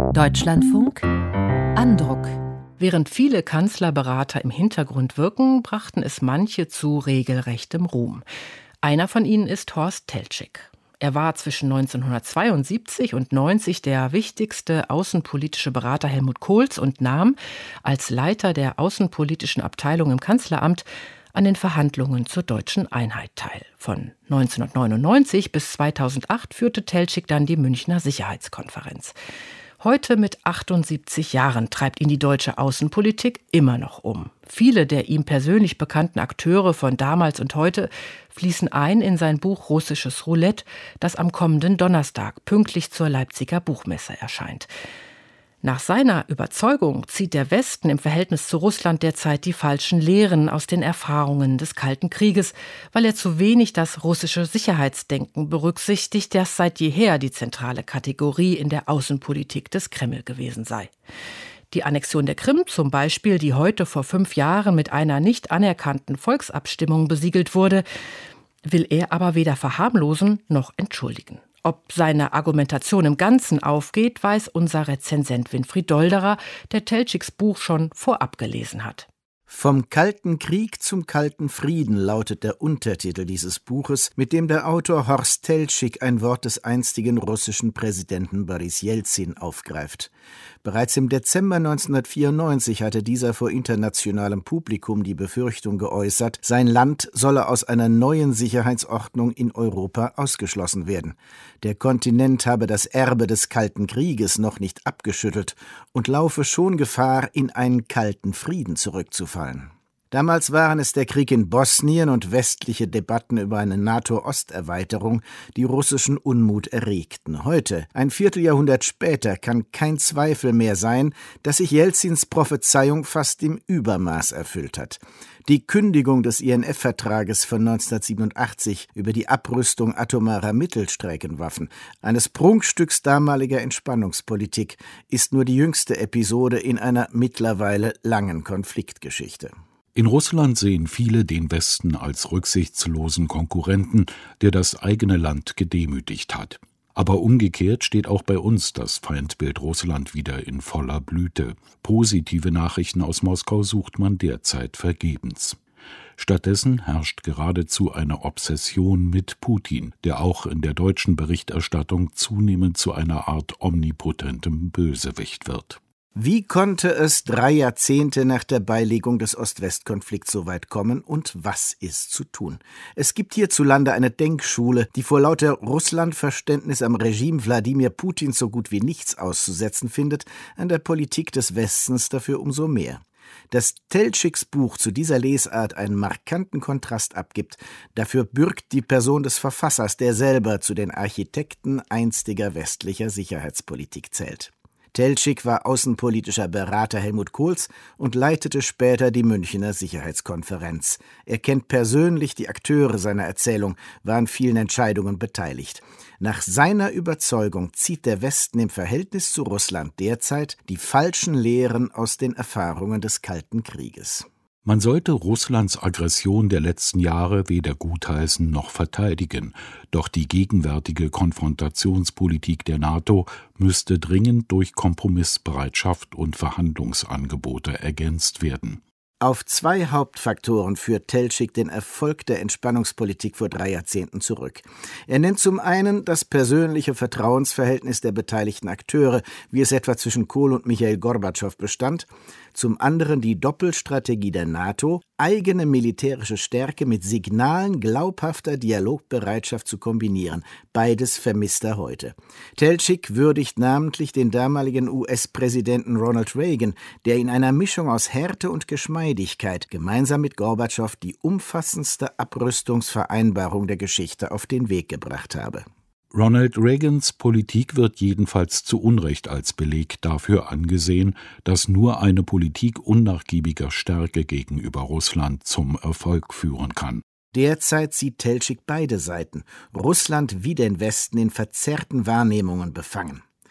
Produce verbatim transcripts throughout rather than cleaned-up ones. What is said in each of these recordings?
Deutschlandfunk Andruck. Während viele Kanzlerberater im Hintergrund wirken, brachten es manche zu regelrechtem Ruhm. Einer von ihnen ist Horst Teltschik. Er war zwischen neunzehnhundertzweiundsiebzig und neunzig der wichtigste außenpolitische Berater Helmut Kohls und nahm als Leiter der außenpolitischen Abteilung im Kanzleramt an den Verhandlungen zur deutschen Einheit teil. Von neunzehnhundertneunundneunzig bis zweitausendacht führte Teltschik dann die Münchner Sicherheitskonferenz. Heute mit achtundsiebzig Jahren treibt ihn die deutsche Außenpolitik immer noch um. Viele der ihm persönlich bekannten Akteure von damals und heute fließen ein in sein Buch Russisches Roulette, das am kommenden Donnerstag pünktlich zur Leipziger Buchmesse erscheint. Nach seiner Überzeugung zieht der Westen im Verhältnis zu Russland derzeit die falschen Lehren aus den Erfahrungen des Kalten Krieges, weil er zu wenig das russische Sicherheitsdenken berücksichtigt, das seit jeher die zentrale Kategorie in der Außenpolitik des Kreml gewesen sei. Die Annexion der Krim zum Beispiel, die heute vor fünf Jahren mit einer nicht anerkannten Volksabstimmung besiegelt wurde, will er aber weder verharmlosen noch entschuldigen. Ob seine Argumentation im Ganzen aufgeht, weiß unser Rezensent Winfried Dolderer, der Teltschiks Buch schon vorab gelesen hat. Vom Kalten Krieg zum Kalten Frieden lautet der Untertitel dieses Buches, mit dem der Autor Horst Teltschik ein Wort des einstigen russischen Präsidenten Boris Jelzin aufgreift. Bereits im Dezember neunzehnhundertvierundneunzig hatte dieser vor internationalem Publikum die Befürchtung geäußert, sein Land solle aus einer neuen Sicherheitsordnung in Europa ausgeschlossen werden. Der Kontinent habe das Erbe des Kalten Krieges noch nicht abgeschüttelt und laufe schon Gefahr, in einen kalten Frieden zurückzufallen. Damals waren es der Krieg in Bosnien und westliche Debatten über eine NATO-Osterweiterung, die russischen Unmut erregten. Heute, ein Vierteljahrhundert später, kann kein Zweifel mehr sein, dass sich Jelzins Prophezeiung fast im Übermaß erfüllt hat. Die Kündigung des I N F-Vertrages von neunzehnhundertsiebenundachtzig über die Abrüstung atomarer Mittelstreckenwaffen, eines Prunkstücks damaliger Entspannungspolitik, ist nur die jüngste Episode in einer mittlerweile langen Konfliktgeschichte. In Russland sehen viele den Westen als rücksichtslosen Konkurrenten, der das eigene Land gedemütigt hat. Aber umgekehrt steht auch bei uns das Feindbild Russland wieder in voller Blüte. Positive Nachrichten aus Moskau sucht man derzeit vergebens. Stattdessen herrscht geradezu eine Obsession mit Putin, der auch in der deutschen Berichterstattung zunehmend zu einer Art omnipotentem Bösewicht wird. Wie konnte es drei Jahrzehnte nach der Beilegung des Ost-West-Konflikts so weit kommen und was ist zu tun? Es gibt hierzulande eine Denkschule, die vor lauter Russlandverständnis am Regime Wladimir Putins so gut wie nichts auszusetzen findet, an der Politik des Westens dafür umso mehr. Dass Teltschiks Buch zu dieser Lesart einen markanten Kontrast abgibt, dafür bürgt die Person des Verfassers, der selber zu den Architekten einstiger westlicher Sicherheitspolitik zählt. Teltschik war außenpolitischer Berater Helmut Kohls und leitete später die Münchner Sicherheitskonferenz. Er kennt persönlich die Akteure seiner Erzählung, war an vielen Entscheidungen beteiligt. Nach seiner Überzeugung zieht der Westen im Verhältnis zu Russland derzeit die falschen Lehren aus den Erfahrungen des Kalten Krieges. Man sollte Russlands Aggression der letzten Jahre weder gutheißen noch verteidigen, doch die gegenwärtige Konfrontationspolitik der NATO müsste dringend durch Kompromissbereitschaft und Verhandlungsangebote ergänzt werden. Auf zwei Hauptfaktoren führt Teltschik den Erfolg der Entspannungspolitik vor drei Jahrzehnten zurück. Er nennt zum einen das persönliche Vertrauensverhältnis der beteiligten Akteure, wie es etwa zwischen Kohl und Michail Gorbatschow bestand, zum anderen die Doppelstrategie der NATO, eigene militärische Stärke mit Signalen glaubhafter Dialogbereitschaft zu kombinieren. Beides vermisst er heute. Teltschik würdigt namentlich den damaligen U S-Präsidenten Ronald Reagan, der in einer Mischung aus Härte und Geschmeidigkeit gemeinsam mit Gorbatschow die umfassendste Abrüstungsvereinbarung der Geschichte auf den Weg gebracht habe. Ronald Reagans Politik wird jedenfalls zu Unrecht als Beleg dafür angesehen, dass nur eine Politik unnachgiebiger Stärke gegenüber Russland zum Erfolg führen kann. Derzeit sieht Teltschik beide Seiten, Russland wie den Westen in verzerrten Wahrnehmungen befangen.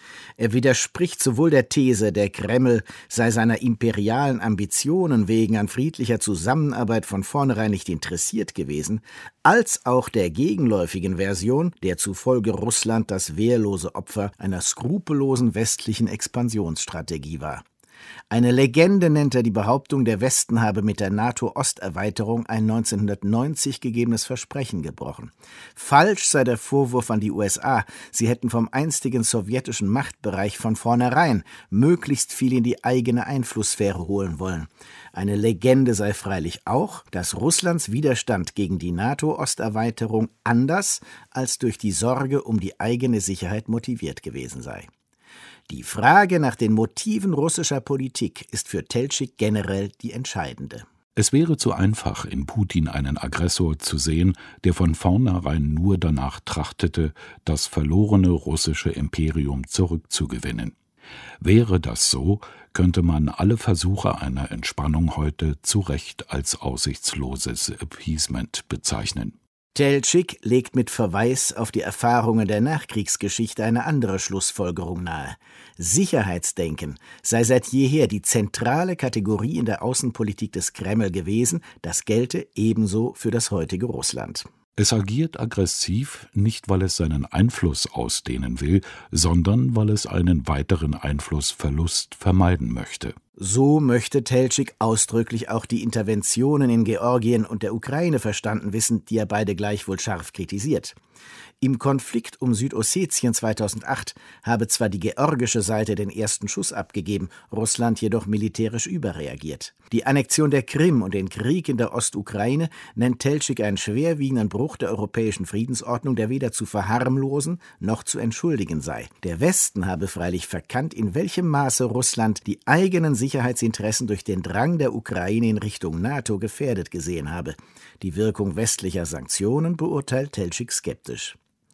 Er widerspricht sowohl der These, der Kreml sei seiner imperialen Ambitionen wegen an friedlicher Zusammenarbeit von vornherein nicht interessiert gewesen, als auch der gegenläufigen Version, der zufolge Russland das wehrlose Opfer einer skrupellosen westlichen Expansionsstrategie war. Eine Legende nennt er die Behauptung, der Westen habe mit der NATO-Osterweiterung ein neunzehnhundertneunzig gegebenes Versprechen gebrochen. Falsch sei der Vorwurf an die U S A, sie hätten vom einstigen sowjetischen Machtbereich von vornherein möglichst viel in die eigene Einflusssphäre holen wollen. Eine Legende sei freilich auch, dass Russlands Widerstand gegen die NATO-Osterweiterung anders als durch die Sorge um die eigene Sicherheit motiviert gewesen sei. Die Frage nach den Motiven russischer Politik ist für Teltschik generell die entscheidende. Es wäre zu einfach, in Putin einen Aggressor zu sehen, der von vornherein nur danach trachtete, das verlorene russische Imperium zurückzugewinnen. Wäre das so, könnte man alle Versuche einer Entspannung heute zu Recht als aussichtsloses Appeasement bezeichnen. Teltschik legt mit Verweis auf die Erfahrungen der Nachkriegsgeschichte eine andere Schlussfolgerung nahe. Sicherheitsdenken sei seit jeher die zentrale Kategorie in der Außenpolitik des Kreml gewesen, das gelte ebenso für das heutige Russland. Es agiert aggressiv, nicht weil es seinen Einfluss ausdehnen will, sondern weil es einen weiteren Einflussverlust vermeiden möchte. So möchte Teltschik ausdrücklich auch die Interventionen in Georgien und der Ukraine verstanden wissen, die er beide gleichwohl scharf kritisiert. Im Konflikt um Südossetien zweitausendacht habe zwar die georgische Seite den ersten Schuss abgegeben, Russland jedoch militärisch überreagiert. Die Annexion der Krim und den Krieg in der Ostukraine nennt Teltschik einen schwerwiegenden Bruch der europäischen Friedensordnung, der weder zu verharmlosen noch zu entschuldigen sei. Der Westen habe freilich verkannt, in welchem Maße Russland die eigenen Sicherheitsinteressen durch den Drang der Ukraine in Richtung NATO gefährdet gesehen habe. Die Wirkung westlicher Sanktionen beurteilt Teltschik skeptisch.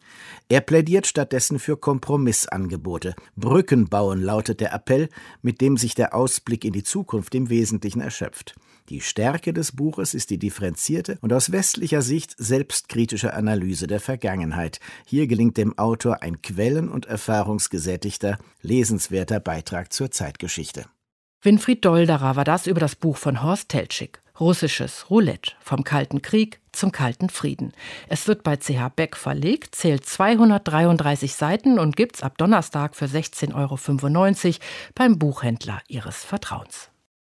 Er plädiert stattdessen für Kompromissangebote. Brücken bauen lautet der Appell, mit dem sich der Ausblick in die Zukunft im Wesentlichen erschöpft. Die Stärke des Buches ist die differenzierte und aus westlicher Sicht selbstkritische Analyse der Vergangenheit. Hier gelingt dem Autor ein quellen- und erfahrungsgesättigter, lesenswerter Beitrag zur Zeitgeschichte. Winfried Dolderer war das über das Buch von Horst Teltschik. Russisches Roulette, vom Kalten Krieg zum Kalten Frieden. Es wird bei C H Beck verlegt, zählt zweihundertdreiunddreißig Seiten und gibt's ab Donnerstag für sechzehn Euro fünfundneunzig beim Buchhändler Ihres Vertrauens.